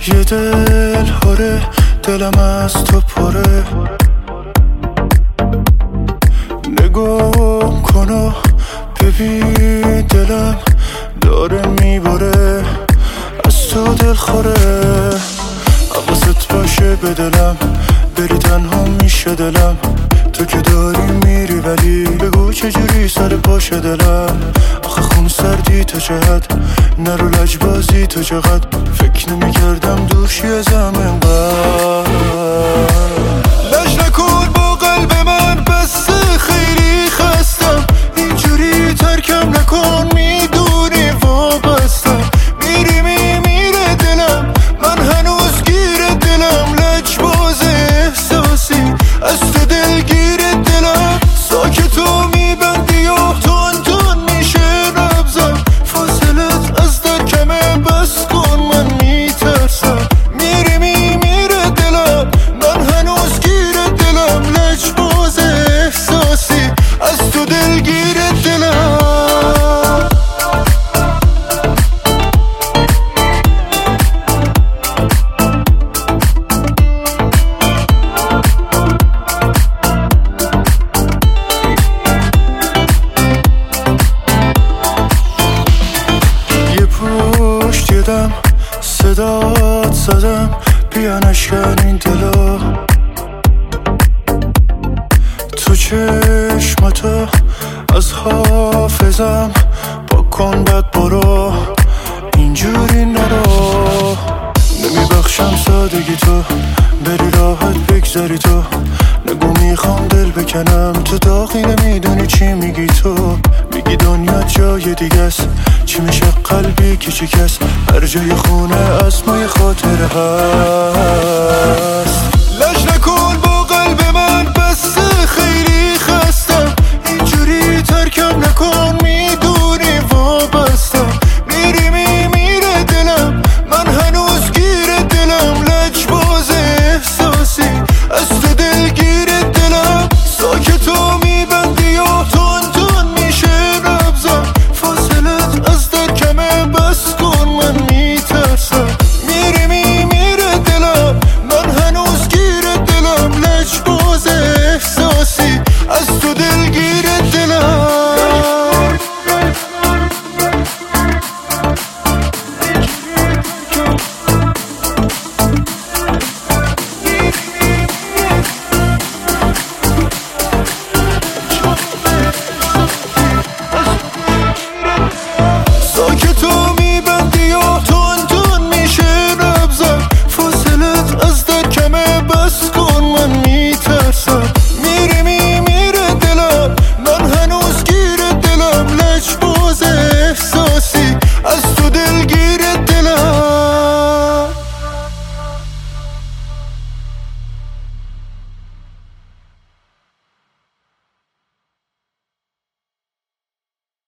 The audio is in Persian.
یه دل هاره دلم از تو پره، نگاه کن و ببین دلم داره میباره از تو دل خوره. حواست باشه به دلم بری تنها میشه دلم، تو که داری میری ولی بگو چجوری سر پاشه دلم. آخه خون سردی تو چقدر نرو لجبازی تو چقدر فکر نمیکردم دوشی ازم انقدر. لج نکن با قلب من بسته خیلی خستم، اینجوری ترکم نکن میدونی وابستم. میری میمیره دلم من هنوز گیر دلم، لجباز احساسی از تو دلگیر دلم. ساکت و میبندی و تون میشه نبزم، فاصلت از در کمه بس کن من میترسم. میری میمیره دلم من هنوز گیر دلم، لجباز احساسی از تو دلگیر دلم. پشت یدم صدات زدم بیا نشکن این دلا، تو چشمتو از حافظم پاک کن بد برو اینجوری نرو. نمیبخشم سادگی تو بری راحت بگذاری تو، نگو میخوام دل بکنم تو داغی نمیدونی چی میگی. تو میگی دنیا جای دیگه است، چی میشه قلبی که شکست هر جای خونه اسمای خاطره هست. لج نکن